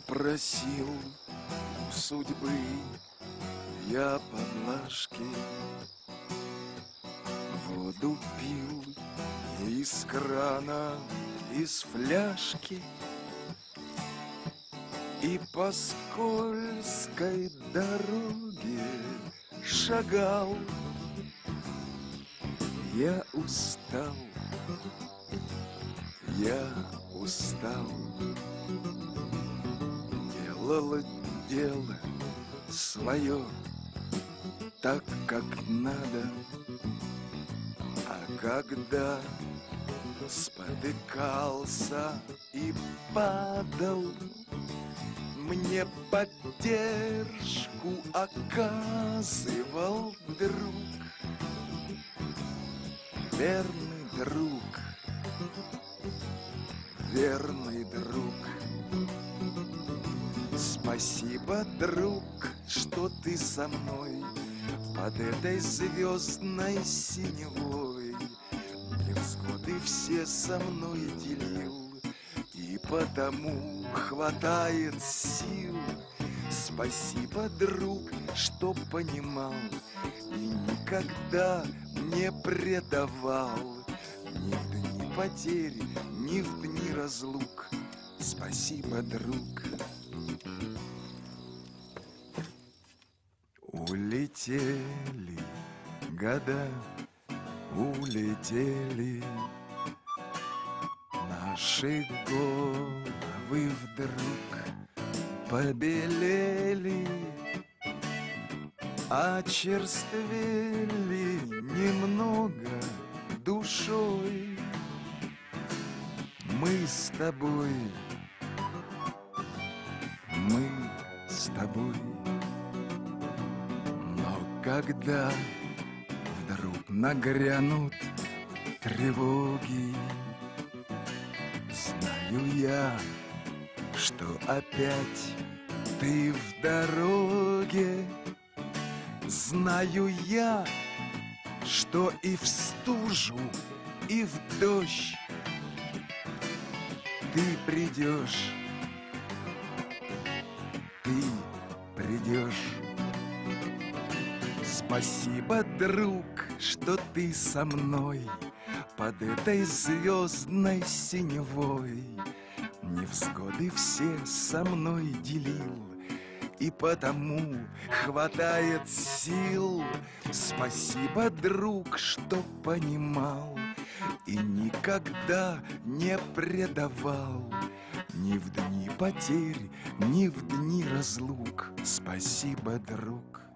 просил у судьбы я поблажки, воду пил из крана, из фляжки, и по скользкой дороге шагал. Я устал, я устал. Делала дело свое так, как надо. А когда спотыкался и падал, мне поддержку оказывал друг. Верный друг, верный друг. Спасибо, друг, что ты со мной под этой звездной синевой. Невзгоды все со мной делил, и потому хватает сил. Спасибо, друг, что понимал и никогда не предавал. Ни в дни потери, ни в дни разлук. Спасибо, друг. Улетели года, улетели наши головы, вдруг побелели, очерствели немного душой. Мы с тобой, мы с тобой. Но когда вдруг нагрянут тревоги, знаю я, что опять ты в дороге. Знаю я, что и в стужу, и в дождь ты придешь, ты придешь. Спасибо, друг, что ты со мной под этой звездной синевой. Невзгоды все со мной делил, и потому хватает сил. Спасибо, друг, что понимал и никогда не предавал. Ни в дни потерь, ни в дни разлук. Спасибо, друг.